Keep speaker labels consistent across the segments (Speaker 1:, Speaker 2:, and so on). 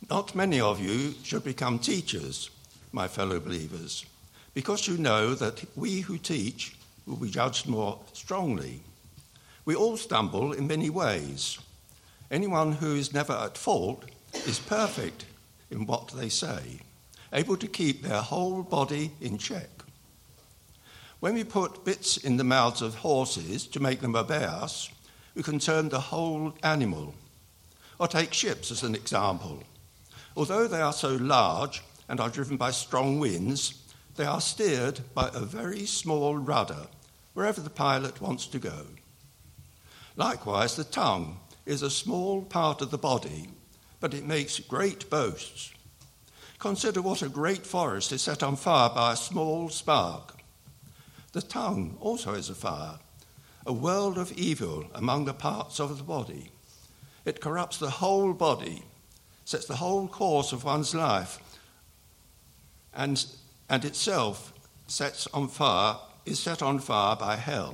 Speaker 1: Not many of you should become teachers, my fellow believers, because you know that we who teach will be judged more strongly. We all stumble in many ways. Anyone who is never at fault is perfect in what they say, able to keep their whole body in check. When we put bits in the mouths of horses to make them obey us, we can turn the whole animal. Or take ships as an example. Although they are so large and are driven by strong winds, they are steered by a very small rudder wherever the pilot wants to go. Likewise, the tongue is a small part of the body, but it makes great boasts. Consider what a great forest is set on fire by a small spark. The tongue also is a fire, a world of evil among the parts of the body. It corrupts the whole body, sets the whole course of one's life, and itself is set on fire by hell.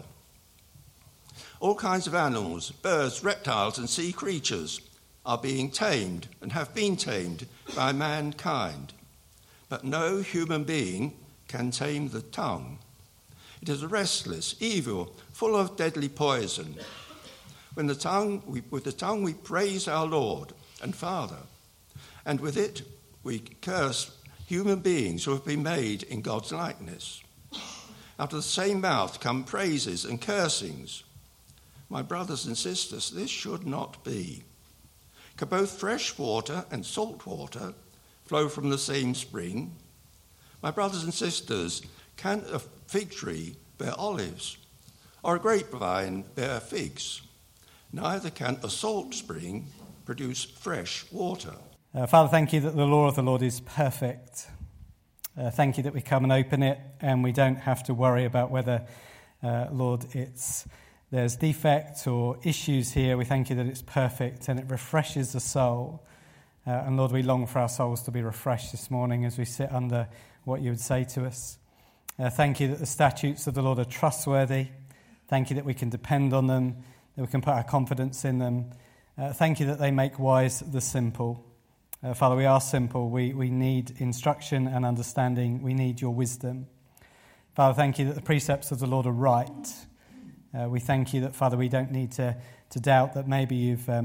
Speaker 1: All kinds of animals, birds, reptiles, and sea creatures are being tamed and have been tamed by mankind. But no human being can tame the tongue. It is restless, evil, full of deadly poison. With the tongue we praise our Lord and Father, and with it we curse human beings who have been made in God's likeness. Out of the same mouth come praises and cursings. My brothers and sisters, this should not be. Can both fresh water and salt water flow from the same spring? My brothers and sisters, can a fig tree bear olives, or a grapevine bear figs? Neither can a salt spring produce fresh water.
Speaker 2: Father, thank you that the law of the Lord is perfect. Thank you that we come and open it and we don't have to worry about whether, Lord, there's defects or issues here. We thank you that it's perfect and it refreshes the soul. And Lord, we long for our souls to be refreshed this morning as we sit under what you would say to us. Thank you that the statutes of the Lord are trustworthy. Thank you that we can depend on them, that we can put our confidence in them. Thank you that they make wise the simple. Father, we are simple. We need instruction and understanding. We need your wisdom. Father, thank you that the precepts of the Lord are right. We thank you that, Father, we don't need to doubt that maybe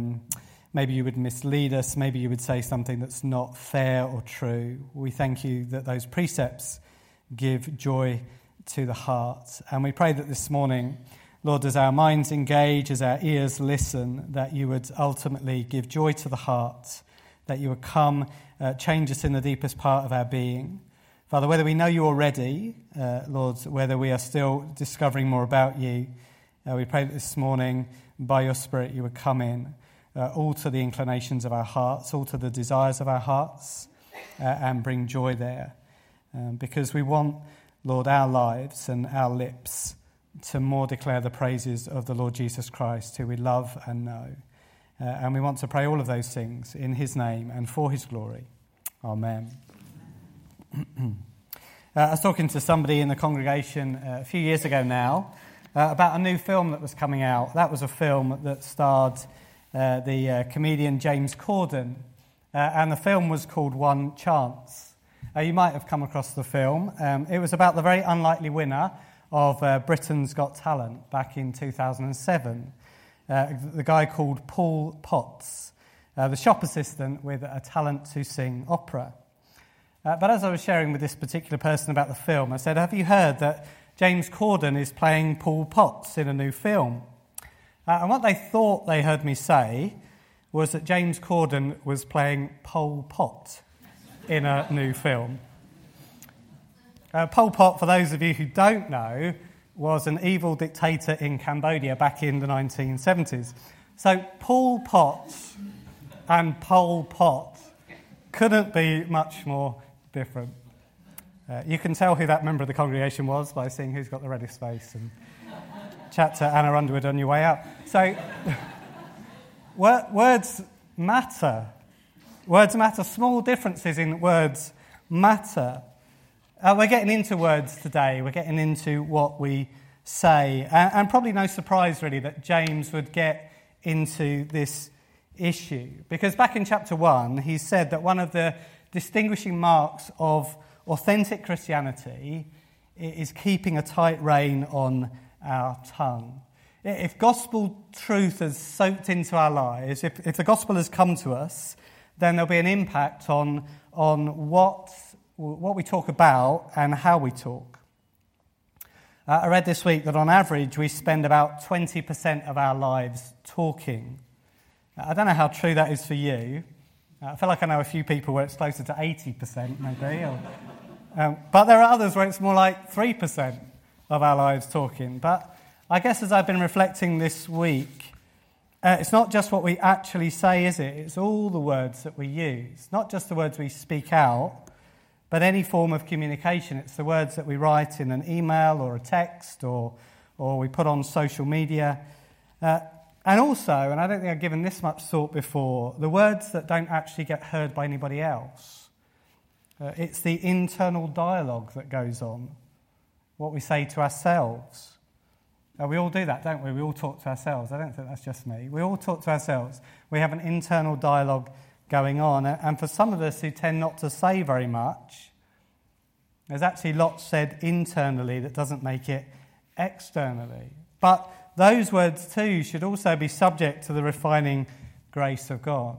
Speaker 2: you would mislead us. Maybe you would say something that's not fair or true. We thank you that those precepts give joy to the heart. And we pray that this morning, Lord, as our minds engage, as our ears listen, that you would ultimately give joy to the heart, that you would come, change us in the deepest part of our being. Father, whether we know you already, Lord, whether we are still discovering more about you, we pray that this morning, by your Spirit, you would come in, alter the inclinations of our hearts, alter the desires of our hearts, and bring joy there. Because we want, Lord, our lives and our lips to more declare the praises of the Lord Jesus Christ, who we love and know. And we want to pray all of those things in his name and for his glory. Amen. I was talking to somebody in the congregation a few years ago now about a new film that was coming out. That was a film that starred the comedian James Corden, and the film was called One Chance. You might have come across the film. It was about the very unlikely winner of Britain's Got Talent back in 2007. The guy called Paul Potts, the shop assistant with a talent to sing opera. But as I was sharing with this particular person about the film, I said, have you heard that James Corden is playing Paul Potts in a new film? And what they thought they heard me say was that James Corden was playing Pol Pot in a new film. Pol Pot, for those of you who don't know, was an evil dictator in Cambodia back in the 1970s. So Pol Pot and Pol Pot couldn't be much more different. You can tell who that member of the congregation was by seeing who's got the reddest face, and chat to Anna Underwood on your way out. So words matter. Words matter. Small differences in words matter. We're getting into words today. We're getting into what we say. And probably no surprise, really, that James would get into this issue. Because back in chapter 1, he said that one of the distinguishing marks of authentic Christianity is keeping a tight rein on our tongue. If gospel truth has soaked into our lives, if the gospel has come to us, then there'll be an impact on what we talk about and how we talk. I read this week that on average we spend about 20% of our lives talking. I don't know how true that is for you. I feel like I know a few people where it's closer to 80% maybe. But there are others where it's more like 3% of our lives talking. But I guess as I've been reflecting this week, it's not just what we actually say, is it? It's all the words that we use. Not just the words we speak out, but any form of communication. It's the words that we write in an email or a text or we put on social media. And also, and I don't think I've given this much thought before, the words that don't actually get heard by anybody else. It's the internal dialogue that goes on, what we say to ourselves. We all do that, don't we? We all talk to ourselves. I don't think that's just me. We all talk to ourselves. We have an internal dialogue going on. And for some of us who tend not to say very much, there's actually lots said internally that doesn't make it externally. But those words too should also be subject to the refining grace of God.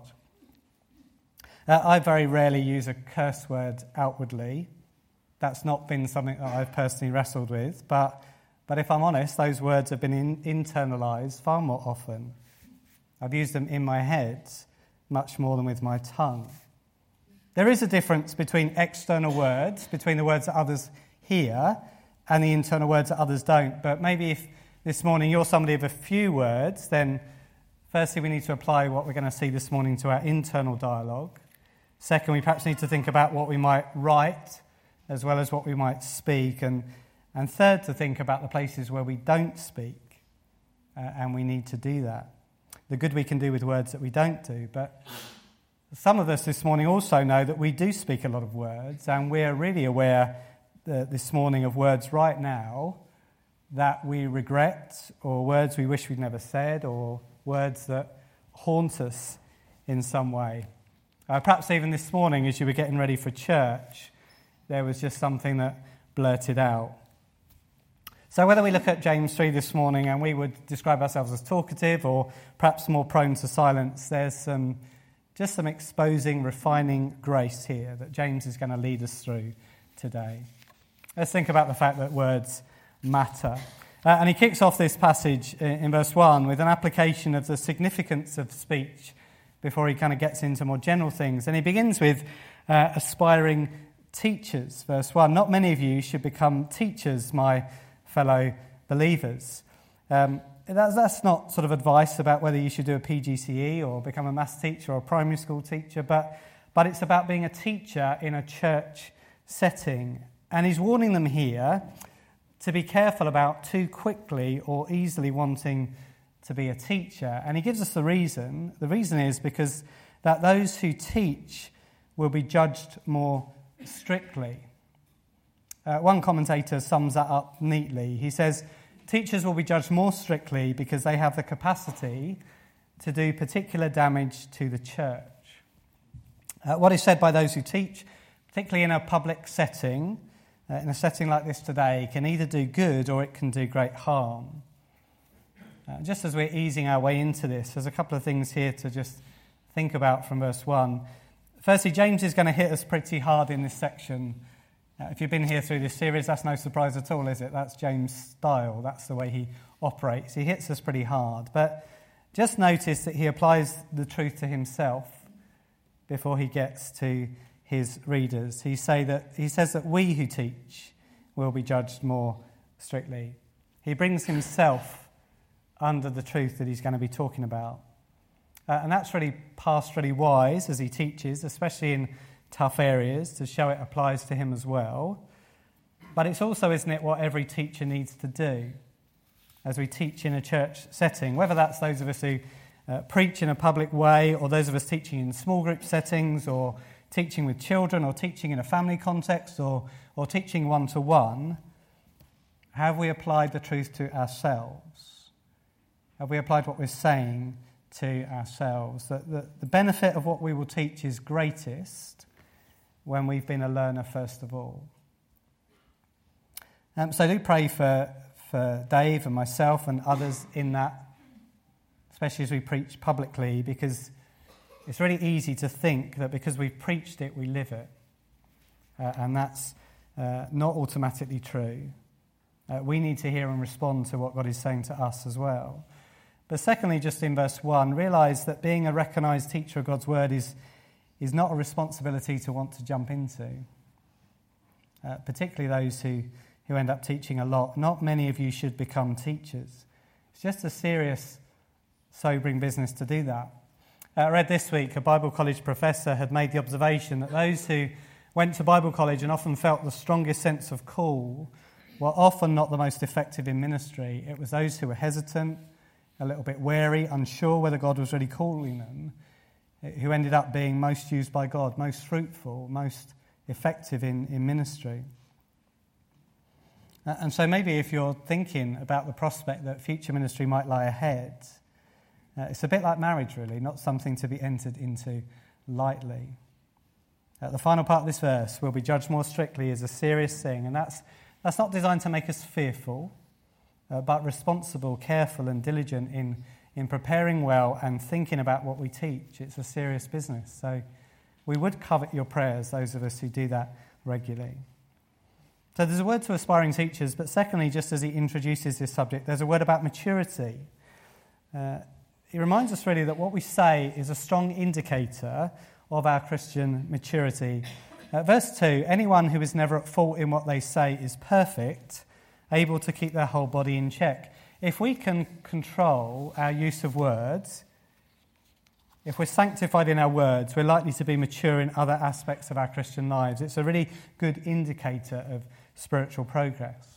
Speaker 2: I very rarely use a curse word outwardly. That's not been something that I've personally wrestled with. But if I'm honest, those words have been internalised far more often. I've used them in my head much more than with my tongue. There is a difference between external words, between the words that others hear and the internal words that others don't. But maybe if this morning you're somebody of a few words, then firstly we need to apply what we're going to see this morning to our internal dialogue. Second, we perhaps need to think about what we might write as well as what we might speak. And third, to think about the places where we don't speak, and we need to do that. The good we can do with words that we don't do. But some of us this morning also know that we do speak a lot of words, and we're really aware this morning of words right now that we regret, or words we wish we'd never said, or words that haunt us in some way. Perhaps even this morning as you were getting ready for church, there was just something that blurted out. So whether we look at James 3 this morning and we would describe ourselves as talkative or perhaps more prone to silence, there's some exposing, refining grace here that James is going to lead us through today. Let's think about the fact that words matter. And he kicks off this passage in verse 1 with an application of the significance of speech before he kind of gets into more general things. And he begins with aspiring teachers. Verse 1, not many of you should become teachers, my fellow believers. That's not sort of advice about whether you should do a PGCE or become a maths teacher or a primary school teacher, but it's about being a teacher in a church setting. And he's warning them here to be careful about too quickly or easily wanting to be a teacher. And he gives us the reason. The reason is because that those who teach will be judged more strictly. One commentator sums that up neatly. He says, teachers will be judged more strictly because they have the capacity to do particular damage to the church. What is said by those who teach, particularly in a public setting, in a setting like this today, can either do good or it can do great harm. Just as we're easing our way into this, there's a couple of things here to just think about from verse 1. Firstly, James is going to hit us pretty hard in this section. If you've been here through this series, that's no surprise at all, is it? That's James' style. That's the way he operates. He hits us pretty hard. But just notice that he applies the truth to himself before he gets to his readers. He says that we who teach will be judged more strictly. He brings himself under the truth that he's going to be talking about. And that's really pastorally wise as he teaches, especially in tough areas, to show it applies to him as well. But it's also, isn't it, what every teacher needs to do as we teach in a church setting, whether that's those of us who preach in a public way, or those of us teaching in small group settings, or teaching with children, or teaching in a family context, or teaching one-to-one. Have we applied the truth to ourselves? Have we applied what we're saying to ourselves, that the benefit of what we will teach is greatest when we've been a learner first of all. So do pray for Dave and myself and others in that, especially as we preach publicly, because it's really easy to think that because we've preached it, we live it. And that's not automatically true. We need to hear and respond to what God is saying to us as well. But secondly, just in verse 1, realise that being a recognised teacher of God's word is not a responsibility to want to jump into. Particularly those who end up teaching a lot. Not many of you should become teachers. It's just a serious, sobering business to do that. I read this week a Bible college professor had made the observation that those who went to Bible college and often felt the strongest sense of call were often not the most effective in ministry. It was those who were hesitant, a little bit wary, unsure whether God was really calling them, who ended up being most used by God, most fruitful, most effective in ministry. And so maybe if you're thinking about the prospect that future ministry might lie ahead, it's a bit like marriage, really, not something to be entered into lightly. The final part of this verse, will be judged more strictly, is a serious thing, and that's not designed to make us fearful, but responsible, careful and diligent in preparing well and thinking about what we teach. It's a serious business. So we would covet your prayers, those of us who do that regularly. So there's a word to aspiring teachers, but secondly, just as he introduces this subject, there's a word about maturity. It reminds us really that what we say is a strong indicator of our Christian maturity. Verse 2, anyone who is never at fault in what they say is perfect, able to keep their whole body in check. If we can control our use of words, if we're sanctified in our words, we're likely to be mature in other aspects of our Christian lives. It's a really good indicator of spiritual progress.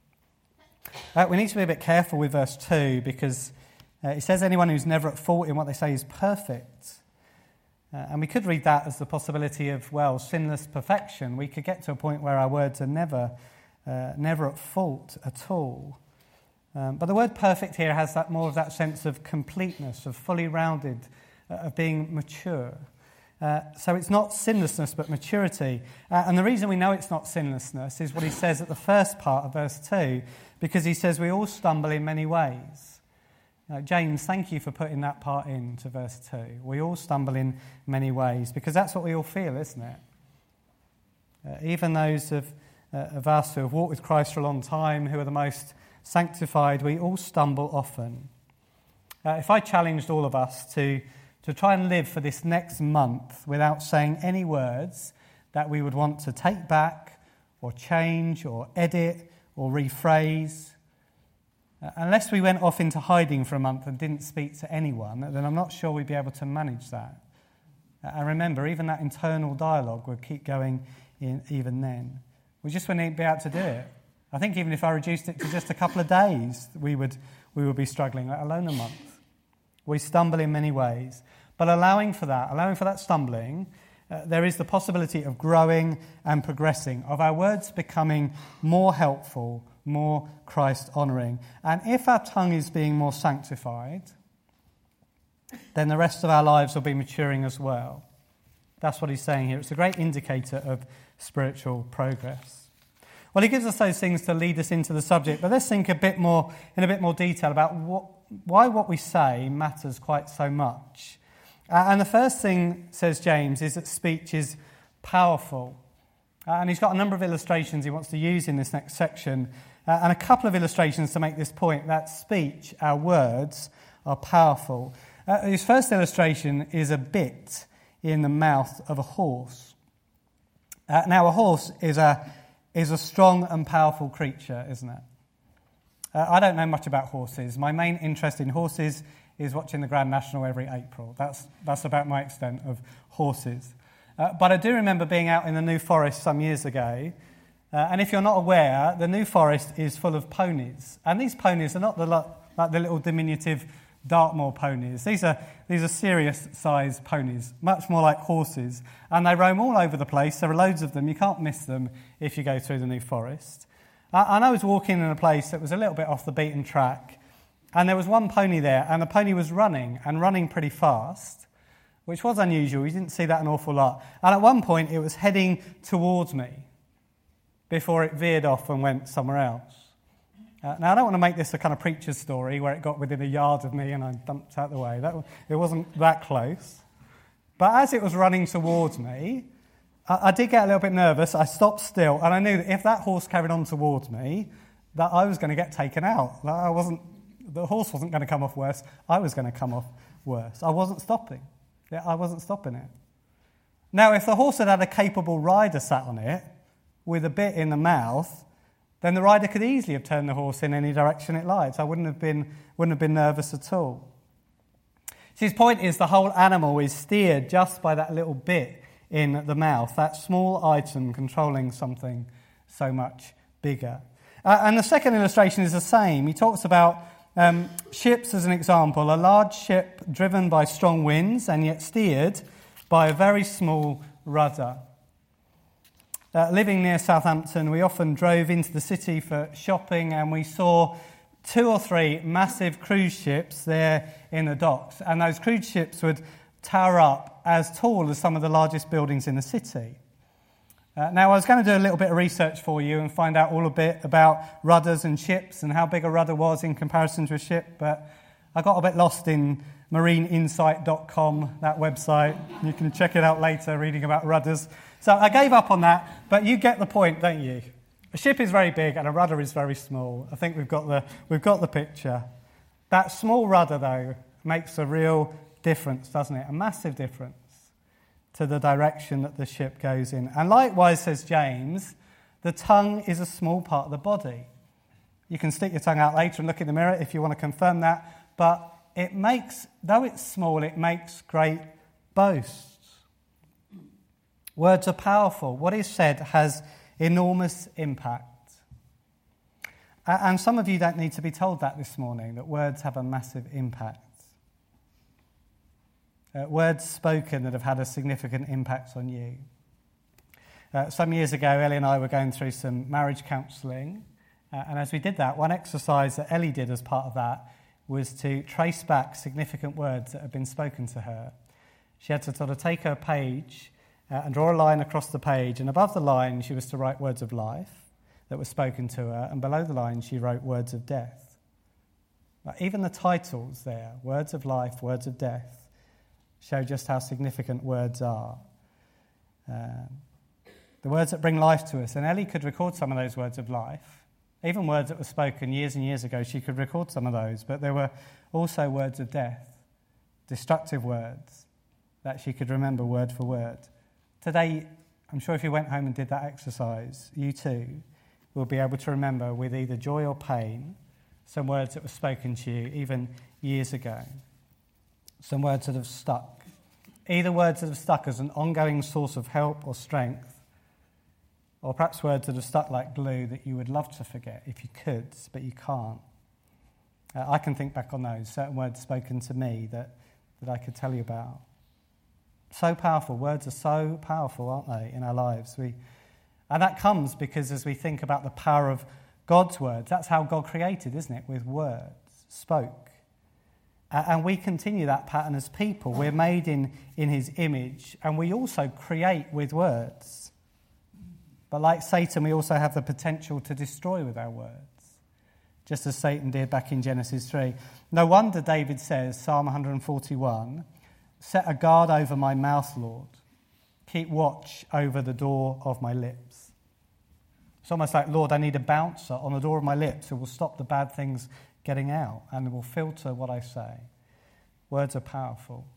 Speaker 2: We need to be a bit careful with verse 2 because it says anyone who's never at fault in what they say is perfect. And we could read that as the possibility of, sinless perfection. We could get to a point where our words are never at fault at all. But the word perfect here has more of that sense of completeness, of fully rounded, of being mature. So it's not sinlessness, but maturity. And the reason we know it's not sinlessness is what he says at the first part of verse 2, because he says we all stumble in many ways. James, thank you for putting that part into verse 2. We all stumble in many ways, because that's what we all feel, isn't it? Even those of us who have walked with Christ for a long time, who are the most sanctified, we all stumble often. If I challenged all of us to try and live for this next month without saying any words that we would want to take back or change or edit or rephrase, unless we went off into hiding for a month and didn't speak to anyone, then I'm not sure we'd be able to manage that. And remember, even that internal dialogue would keep going in even then. We just wouldn't be able to do it. I think even if I reduced it to just a couple of days, we would be struggling, let alone a month. We stumble in many ways. But allowing for that stumbling, there is the possibility of growing and progressing, of our words becoming more helpful, more Christ-honouring. And if our tongue is being more sanctified, then the rest of our lives will be maturing as well. That's what he's saying here. It's a great indicator of spiritual progress. Well, he gives us those things to lead us into the subject, but let's think in a bit more detail about why what we say matters quite so much. And the first thing, says James, is that speech is powerful. And he's got a number of illustrations he wants to use in this next section, and a couple of illustrations to make this point, that speech, our words, are powerful. His first illustration is a bit in the mouth of a horse. Now, a horse is a strong and powerful creature, isn't it? I don't know much about horses. My main interest in horses is watching the Grand National every April. That's about my extent of horses. But I do remember being out in the New Forest some years ago, and if you're not aware, the New Forest is full of ponies. And these ponies are not like the little diminutive Dartmoor ponies. These are serious-sized ponies, much more like horses. And they roam all over the place. There are loads of them. You can't miss them if you go through the New Forest. And I was walking in a place that was a little bit off the beaten track, And there was one pony there, and the pony was running, and running pretty fast, which was unusual. You didn't see that an awful lot. And at one point, it was heading towards me before it veered off and went somewhere else. Now, I don't want to make this a kind of preacher's story where it got within a yard of me and I dumped out the way. It wasn't that close. But as it was running towards me, I did get a little bit nervous. I stopped still, and I knew that if that horse carried on towards me, that I was going to get taken out. The horse wasn't going to come off worse. I was going to come off worse. I wasn't stopping. I wasn't stopping it. Now, if the horse had had a capable rider sat on it with a bit in the mouth, then the rider could easily have turned the horse in any direction it liked. I wouldn't have been nervous at all. So his point is the whole animal is steered just by that little bit in the mouth, that small item controlling something so much bigger. And the second illustration is the same. He talks about ships as an example, a large ship driven by strong winds and yet steered by a very small rudder. Living near Southampton, we often drove into the city for shopping, and we saw 2 or 3 massive cruise ships there in the docks. And those cruise ships would tower up as tall as some of the largest buildings in the city. Now, I was going to do a little bit of research for you and find out all a bit about rudders and ships and how big a rudder was in comparison to a ship, but I got a bit lost in marineinsight.com, that website. You can check it out later, reading about rudders. So I gave up on that, but you get the point, don't you? A ship is very big and a rudder is very small. I think we've got the picture. That small rudder, though, makes a real difference, doesn't it? A massive difference to the direction that the ship goes in. And likewise, says James, the tongue is a small part of the body. You can stick your tongue out later and look in the mirror if you want to confirm that, but it makes, though it's small, it makes great boasts. Words are powerful. What is said has enormous impact. And some of you don't need to be told that this morning, that words have a massive impact. Words spoken that have had a significant impact on you. Some years ago, Ellie and I were going through some marriage counselling. And as we did that, one exercise that Ellie did as part of that was to trace back significant words that had been spoken to her. She had to sort of take her page and draw a line across the page, and above the line she was to write words of life that were spoken to her, and below the line she wrote words of death. Even the titles there, words of life, words of death, show just how significant words are. The words that bring life to us, and Ellie could record some of those words of life. Even words that were spoken years and years ago, she could record some of those, but there were also words of death, destructive words that she could remember word for word. Today, I'm sure if you went home and did that exercise, you too will be able to remember with either joy or pain some words that were spoken to you even years ago. Some words that have stuck. Either words that have stuck as an ongoing source of help or strength, or perhaps words that have stuck like glue that you would love to forget if you could, but you can't. I can think back on those, certain words spoken to me that I could tell you about. So powerful. Words are so powerful, aren't they, in our lives? And that comes because as we think about the power of God's words, that's how God created, isn't it? With words, spoke. And we continue that pattern as people. We're made in his image, and we also create with words. But like Satan, we also have the potential to destroy with our words, just as Satan did back in Genesis 3. No wonder David says, Psalm 141, set a guard over my mouth, Lord. Keep watch over the door of my lips. It's almost like, Lord, I need a bouncer on the door of my lips who will stop the bad things getting out and will filter what I say. Words are powerful.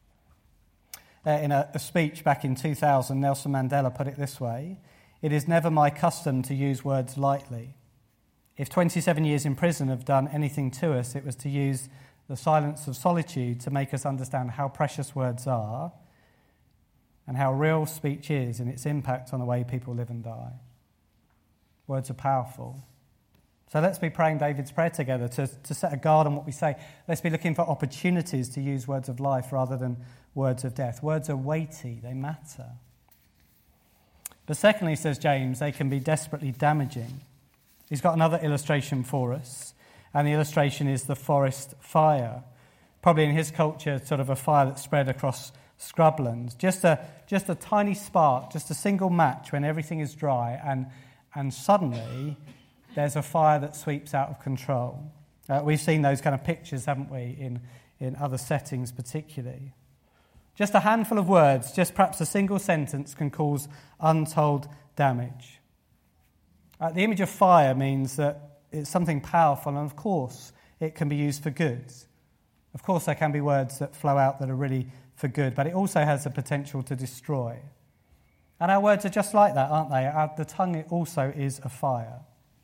Speaker 2: In a speech back in 2000, Nelson Mandela put it this way: it is never my custom to use words lightly. If 27 years in prison have done anything to us, it was to use the silence of solitude to make us understand how precious words are and how real speech is in its impact on the way people live and die. Words are powerful. So let's be praying David's prayer together to set a guard on what we say. Let's be looking for opportunities to use words of life rather than words of death. Words are weighty, they matter. But secondly, says James, they can be desperately damaging. He's got another illustration for us. And the illustration is the forest fire. Probably in his culture, sort of a fire that spread across scrublands. Just a tiny spark, just a single match when everything is dry, and suddenly there's a fire that sweeps out of control. We've seen those kind of pictures, haven't we, in other settings particularly. Just a handful of words, just perhaps a single sentence, can cause untold damage. The image of fire means that it's something powerful, and of course it can be used for good. Of course there can be words that flow out that are really for good, but it also has the potential to destroy. And our words are just like that, aren't they? The tongue also is a fire.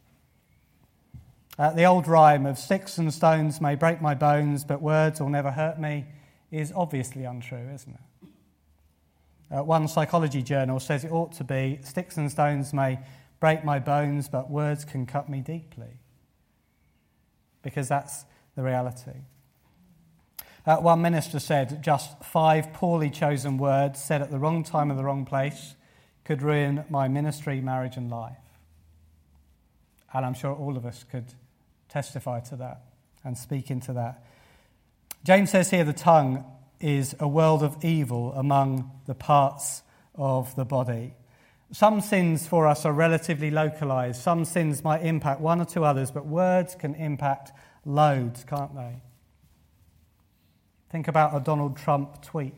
Speaker 2: The old rhyme of sticks and stones may break my bones, but words will never hurt me is obviously untrue, isn't it? One psychology journal says it ought to be, sticks and stones may break my bones, but words can cut me deeply. Because that's the reality. One minister said just 5 poorly chosen words said at the wrong time in the wrong place could ruin my ministry, marriage and life. And I'm sure all of us could testify to that and speak into that. James says here the tongue is a world of evil among the parts of the body. Some sins for us are relatively localised. Some sins might impact one or two others, but words can impact loads, can't they? Think about a Donald Trump tweet.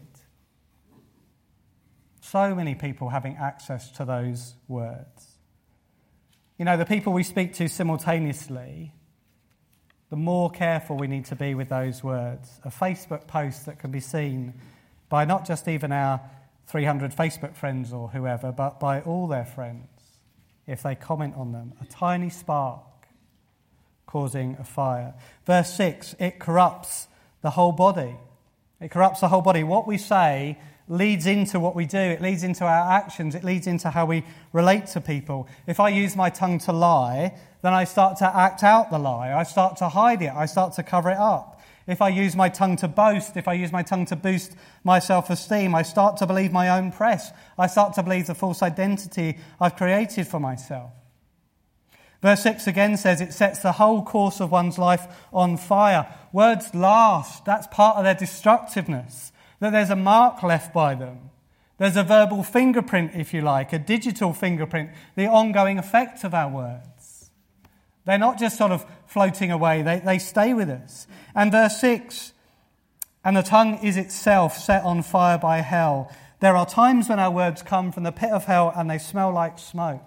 Speaker 2: So many people having access to those words. You know, the people we speak to simultaneously, the more careful we need to be with those words. A Facebook post that can be seen by not just even our 300 Facebook friends or whoever, but by all their friends, if they comment on them. A tiny spark causing a fire. Verse 6, it corrupts the whole body. It corrupts the whole body. What we say leads into what we do. It leads into our actions. It leads into how we relate to people. If I use my tongue to lie, then I start to act out the lie. I start to hide it. I start to cover it up. If I use my tongue to boast, if I use my tongue to boost my self-esteem, I start to believe my own press. I start to believe the false identity I've created for myself. Verse 6 again says it sets the whole course of one's life on fire. Words last. That's part of their destructiveness. That there's a mark left by them. There's a verbal fingerprint, if you like, a digital fingerprint, the ongoing effect of our words. They're not just sort of floating away, they stay with us. And verse 6, and the tongue is itself set on fire by hell. There are times when our words come from the pit of hell and they smell like smoke.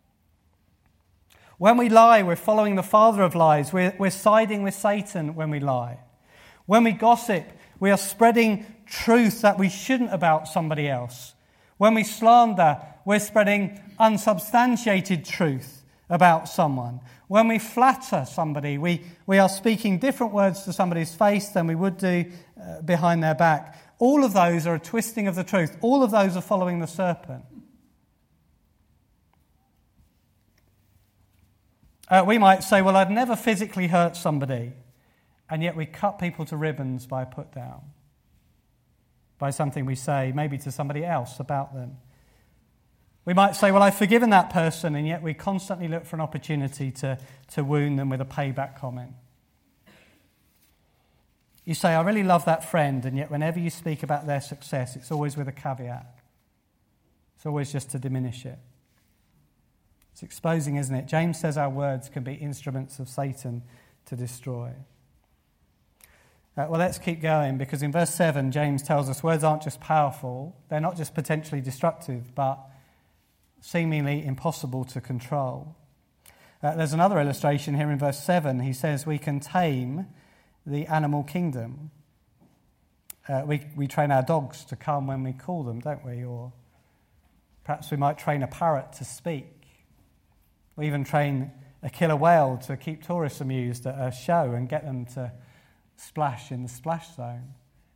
Speaker 2: When we lie, we're following the father of lies. We're siding with Satan when we lie. When we gossip, we are spreading truth that we shouldn't about somebody else. When we slander, we're spreading unsubstantiated truth about someone. When we flatter somebody, we are speaking different words to somebody's face than we would do behind their back. All of those are a twisting of the truth. All of those are following the serpent. We might say, well, I'd never physically hurt somebody, and yet we cut people to ribbons by a put down, by something we say, maybe to somebody else about them. We might say, well, I've forgiven that person, and yet we constantly look for an opportunity to wound them with a payback comment. You say, I really love that friend, and yet whenever you speak about their success, it's always with a caveat. It's always just to diminish it. It's exposing, isn't it? James says our words can be instruments of Satan to destroy. Well, let's keep going, because in verse 7, James tells us words aren't just powerful, they're not just potentially destructive, but seemingly impossible to control. There's another illustration here in verse 7. He says we can tame the animal kingdom. We train our dogs to come when we call them, don't we? Or perhaps we might train a parrot to speak. We even train a killer whale to keep tourists amused at a show and get them to splash in the splash zone.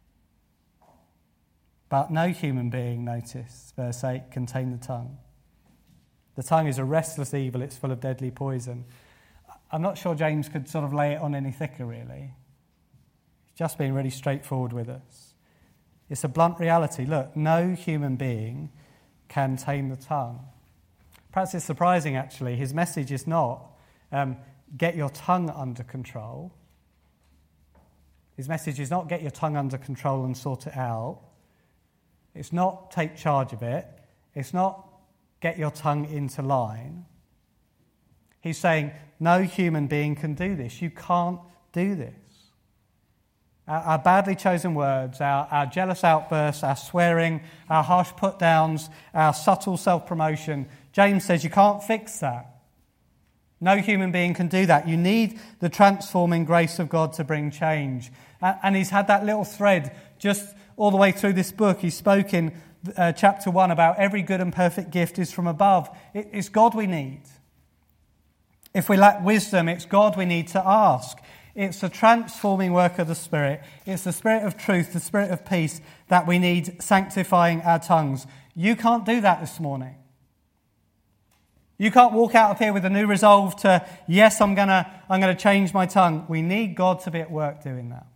Speaker 2: But no human being, notice, verse 8, can tame the tongue. The tongue is a restless evil, it's full of deadly poison. I'm not sure James could sort of lay it on any thicker, really. He's just being really straightforward with us. It's a blunt reality. Look, no human being can tame the tongue. Perhaps it's surprising, actually. His message is not, get your tongue under control. His message is not get your tongue under control and sort it out. It's not take charge of it. It's not get your tongue into line. He's saying no human being can do this. You can't do this. Our badly chosen words, our jealous outbursts, our swearing, our harsh put-downs, our subtle self-promotion, James says you can't fix that. No human being can do that. You need the transforming grace of God to bring change. And he's had that little thread just all the way through this book. He's spoken chapter 1 about every good and perfect gift is from above. It's God we need. If we lack wisdom, it's God we need to ask. It's the transforming work of the Spirit. It's the Spirit of truth, the Spirit of peace that we need sanctifying our tongues. You can't do that this morning. You can't walk out of here with a new resolve to, yes, I'm gonna change my tongue. We need God to be at work doing that.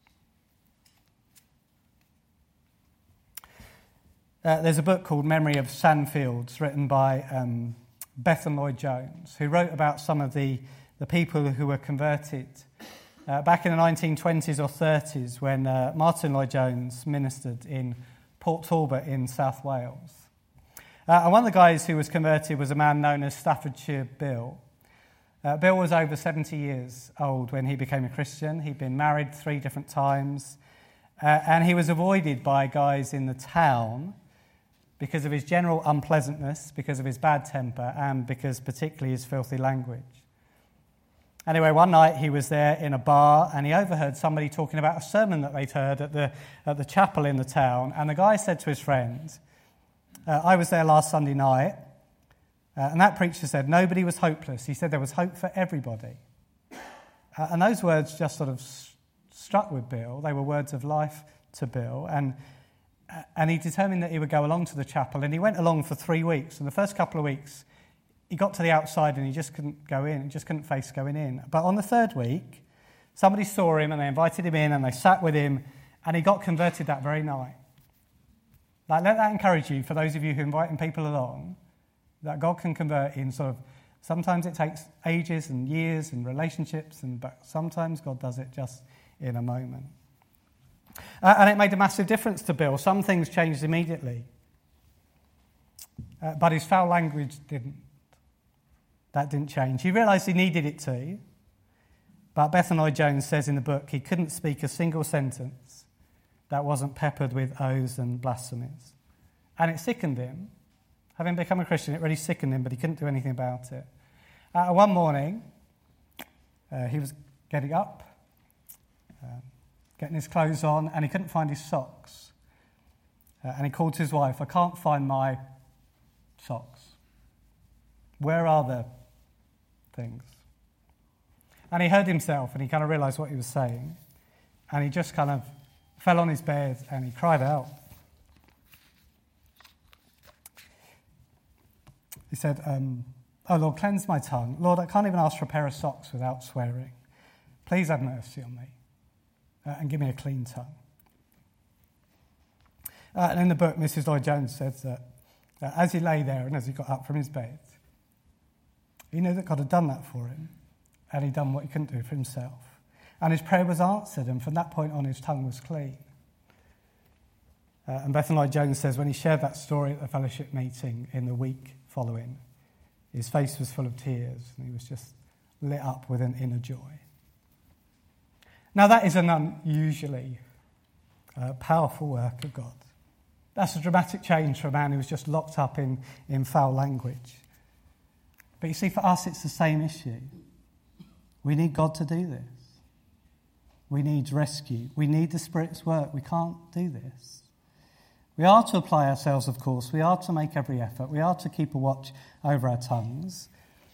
Speaker 2: There's a book called Memory of Sandfields written by Beth and Lloyd Jones, who wrote about some of the people who were converted back in the 1920s or 30s when Martin Lloyd Jones ministered in Port Talbot in South Wales. And one of the guys who was converted was a man known as Staffordshire Bill. Bill was over 70 years old when he became a Christian. He'd been married 3 different times, and he was avoided by guys in the town because of his general unpleasantness, because of his bad temper, and because particularly his filthy language. Anyway, one night he was there in a bar and he overheard somebody talking about a sermon that they'd heard at the chapel in the town. And the guy said to his friend, I was there last Sunday night, and that preacher said nobody was hopeless. He said there was hope for everybody. And those words just sort of struck with Bill. They were words of life to Bill. And he determined that he would go along to the chapel. And he went along for 3 weeks. And the first couple of weeks, he got to the outside and he just couldn't go in, just couldn't face going in. But on the 3rd week, somebody saw him and they invited him in and they sat with him and he got converted that very night. Like, let that encourage you, for those of you who are inviting people along, that God can convert in sort of, sometimes it takes ages and years and relationships, but sometimes God does it just in a moment. And it made a massive difference to Bill. Some things changed immediately. But his foul language didn't. That didn't change. He realised he needed it to. But Beth and Lloyd Jones says in the book he couldn't speak a single sentence that wasn't peppered with oaths and blasphemies. And it sickened him. Having become a Christian, it really sickened him, but he couldn't do anything about it. One morning, he was getting up, getting his clothes on, and he couldn't find his socks. And he called to his wife, I can't find my socks. Where are the things? And he heard himself, and he kind of realised what he was saying. And he just kind of fell on his bed, and he cried out. He said, oh, Lord, cleanse my tongue. Lord, I can't even ask for a pair of socks without swearing. Please have mercy on me and give me a clean tongue. And in the book, Mrs. Lloyd Jones says that as he lay there and as he got up from his bed, he knew that God had done that for him, and he'd done what he couldn't do for himself. And his prayer was answered, and from that point on, his tongue was clean. And Beth and Lloyd Jones says when he shared that story at the fellowship meeting in the week following, his face was full of tears, and he was just lit up with an inner joy. Now, that is an unusually powerful work of God. That's a dramatic change for a man who was just locked up in foul language. But you see, for us, it's the same issue. We need God to do this. We need rescue. We need the Spirit's work. We can't do this. We are to apply ourselves, of course. We are to make every effort. We are to keep a watch over our tongues.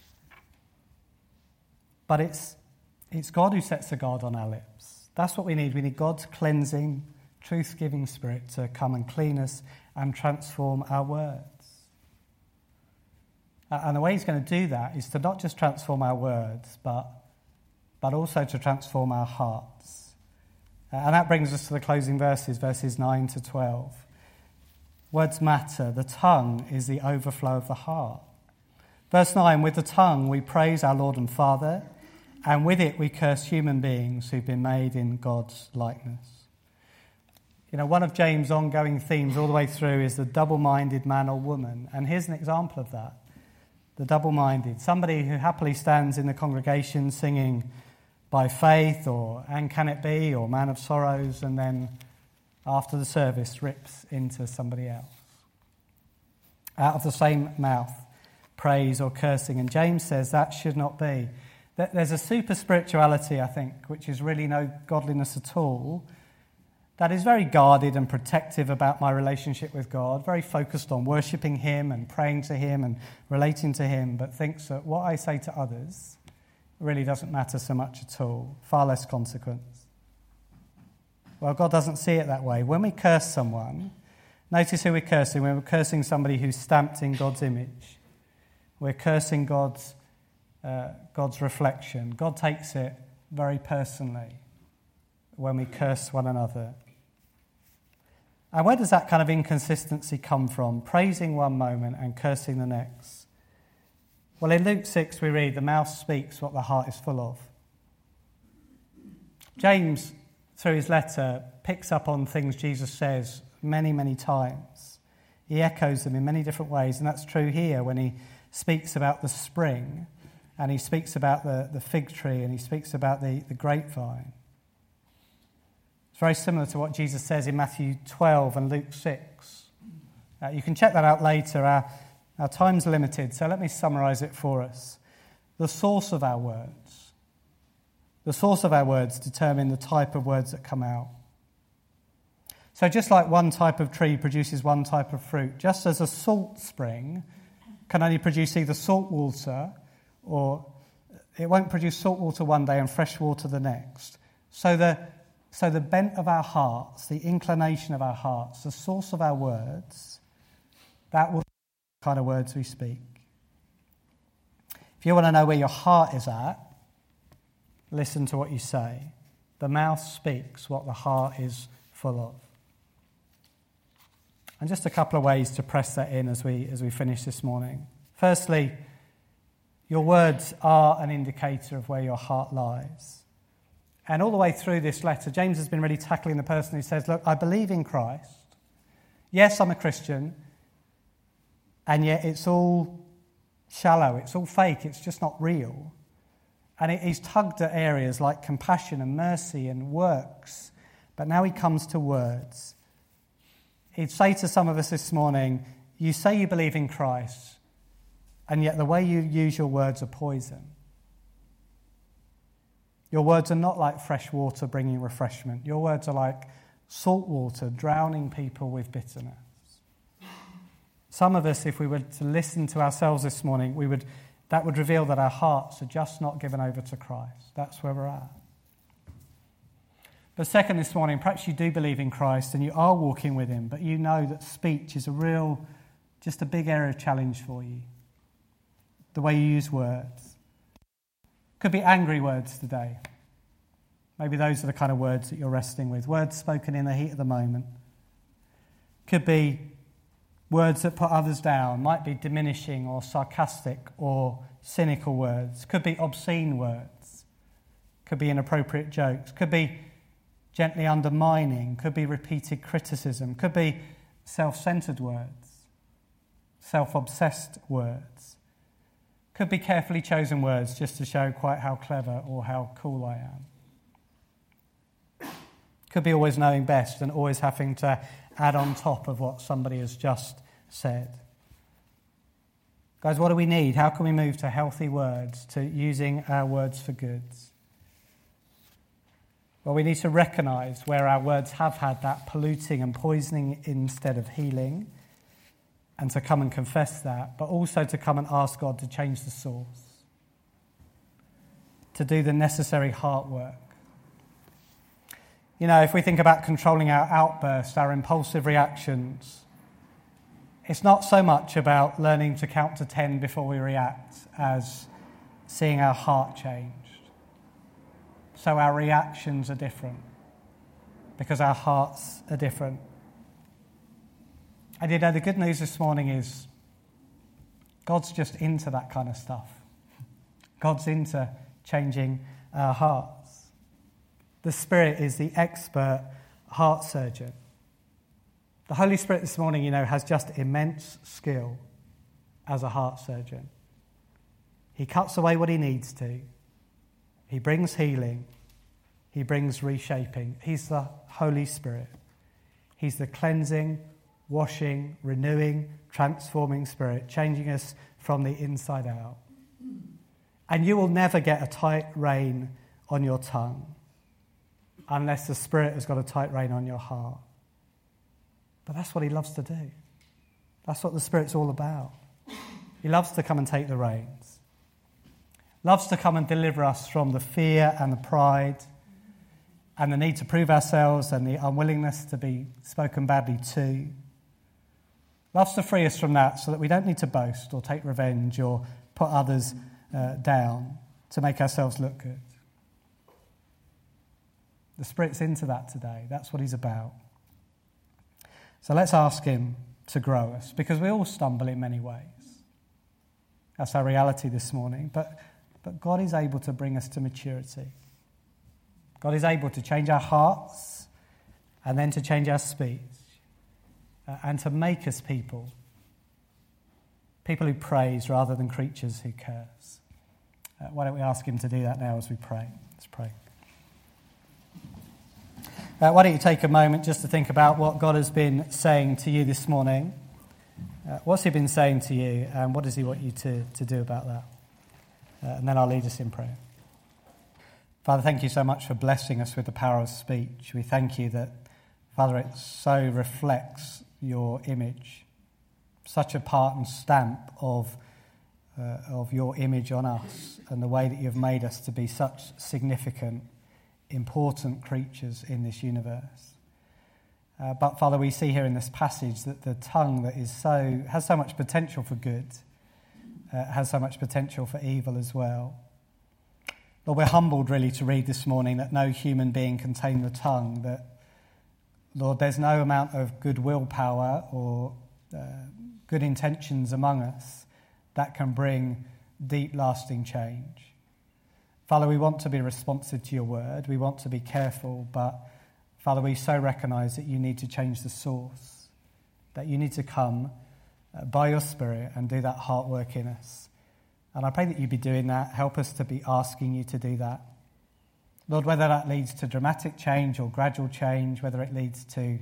Speaker 2: But it's God who sets the guard on our lips. That's what we need. We need God's cleansing, truth-giving Spirit to come and clean us and transform our words. And the way he's going to do that is to not just transform our words, but also to transform our hearts. And that brings us to the closing verses 9 to 12. Words matter. The tongue is the overflow of the heart. Verse 9, with the tongue we praise our Lord and Father. And with it, we curse human beings who've been made in God's likeness. One of James' ongoing themes all the way through is the double-minded man or woman. And here's an example of that. The double-minded. Somebody who happily stands in the congregation singing By Faith or And Can It Be or Man of Sorrows, and then after the service rips into somebody else. Out of the same mouth, praise or cursing. And James says that should not be. There's a super spirituality, I think, which is really no godliness at all, that is very guarded and protective about my relationship with God, very focused on worshipping him and praying to him and relating to him, but thinks that what I say to others really doesn't matter so much at all, far less consequence. Well, God doesn't see it that way. When we curse someone, notice who we're cursing. We're cursing somebody who's stamped in God's image. We're cursing God's reflection. God takes it very personally when we curse one another. And where does that kind of inconsistency come from? Praising one moment and cursing the next. Well, in Luke 6 we read, the mouth speaks what the heart is full of. James, through his letter, picks up on things Jesus says many, many times. He echoes them in many different ways, and that's true here when he speaks about the spring, and he speaks about the fig tree, and he speaks about the grapevine. It's very similar to what Jesus says in Matthew 12 and Luke 6. You can check that out later. Our time's limited, so let me summarise it for us. The source of our words. The source of our words determine the type of words that come out. So just like one type of tree produces one type of fruit, just as a salt spring can only produce either salt water or it won't produce salt water one day and fresh water the next. So the bent of our hearts, the inclination of our hearts, the source of our words, that will be the kind of words we speak. If you want to know where your heart is at, listen to what you say. The mouth speaks what the heart is full of. And just a couple of ways to press that in as we finish this morning. Firstly, your words are an indicator of where your heart lies. And all the way through this letter, James has been really tackling the person who says, look, I believe in Christ. Yes, I'm a Christian. And yet it's all shallow. It's all fake. It's just not real. And he's tugged at areas like compassion and mercy and works. But now he comes to words. He'd say to some of us this morning, you say you believe in Christ, and yet the way you use your words are poison. Your words are not like fresh water bringing refreshment. Your words are like salt water drowning people with bitterness. Some of us, if we were to listen to ourselves this morning, that would reveal that our hearts are just not given over to Christ. That's where we're at. But second, this morning, perhaps you do believe in Christ and you are walking with him, but you know that speech is just a big area of challenge for you. The way you use words. Could be angry words today. Maybe those are the kind of words that you're wrestling with. Words spoken in the heat of the moment. Could be words that put others down. Might be diminishing or sarcastic or cynical words. Could be obscene words. Could be inappropriate jokes. Could be gently undermining. Could be repeated criticism. Could be self-centered words. Self-obsessed words. Could be carefully chosen words just to show quite how clever or how cool I am. Could be always knowing best and always having to add on top of what somebody has just said. Guys, what do we need? How can we move to healthy words, to using our words for good? Well, we need to recognise where our words have had that polluting and poisoning instead of healing, and to come and confess that, but also to come and ask God to change the source, to do the necessary heart work. You know, if we think about controlling our outbursts, our impulsive reactions, it's not so much about learning to count to 10 before we react as seeing our heart changed. So our reactions are different because our hearts are different. And you know, the good news this morning is God's just into that kind of stuff. God's into changing our hearts. The Spirit is the expert heart surgeon. The Holy Spirit this morning, has just immense skill as a heart surgeon. He cuts away what he needs to. He brings healing. He brings reshaping. He's the Holy Spirit. He's the cleansing, washing, renewing, transforming Spirit, changing us from the inside out. And you will never get a tight rein on your tongue unless the Spirit has got a tight rein on your heart. But that's what he loves to do. That's what the Spirit's all about. He loves to come and take the reins. Loves to come and deliver us from the fear and the pride and the need to prove ourselves and the unwillingness to be spoken badly to. Loves to free us from that so that we don't need to boast or take revenge or put others down to make ourselves look good. The Spirit's into that today. That's what he's about. So let's ask him to grow us, because we all stumble in many ways. That's our reality this morning. But God is able to bring us to maturity. God is able to change our hearts and then to change our speech and to make us people who praise rather than creatures who curse. Why don't we ask him to do that now as we pray? Let's pray. Why don't you take a moment just to think about what God has been saying to you this morning. What's he been saying to you, and what does he want you to do about that? And then I'll lead us in prayer. Father, thank you so much for blessing us with the power of speech. We thank you that, Father, it so reflects your image, such a part and stamp of your image on us, and the way that you've made us to be such significant, important creatures in this universe. But Father, we see here in this passage that the tongue that has so much potential for good, has so much potential for evil as well. Lord, we're humbled really to read this morning that no human being can tame the tongue, that, Lord, there's no amount of good willpower or good intentions among us that can bring deep, lasting change. Father, we want to be responsive to your word. We want to be careful, but Father, we so recognise that you need to change the source, that you need to come by your Spirit and do that heart work in us. And I pray that you be doing that. Help us to be asking you to do that. Lord, whether that leads to dramatic change or gradual change, whether it leads to,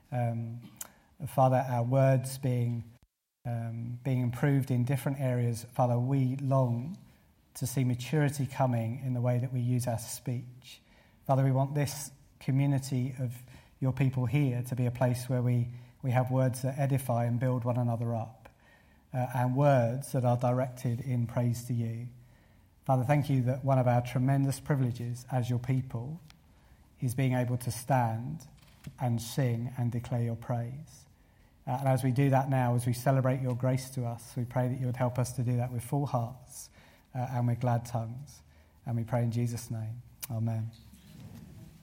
Speaker 2: Father, our words being improved in different areas, Father, we long to see maturity coming in the way that we use our speech. Father, we want this community of your people here to be a place where we have words that edify and build one another up, and words that are directed in praise to you. Father, thank you that one of our tremendous privileges as your people is being able to stand and sing and declare your praise. And as we do that now, as we celebrate your grace to us, we pray that you would help us to do that with full hearts and with glad tongues. And we pray in Jesus' name. Amen.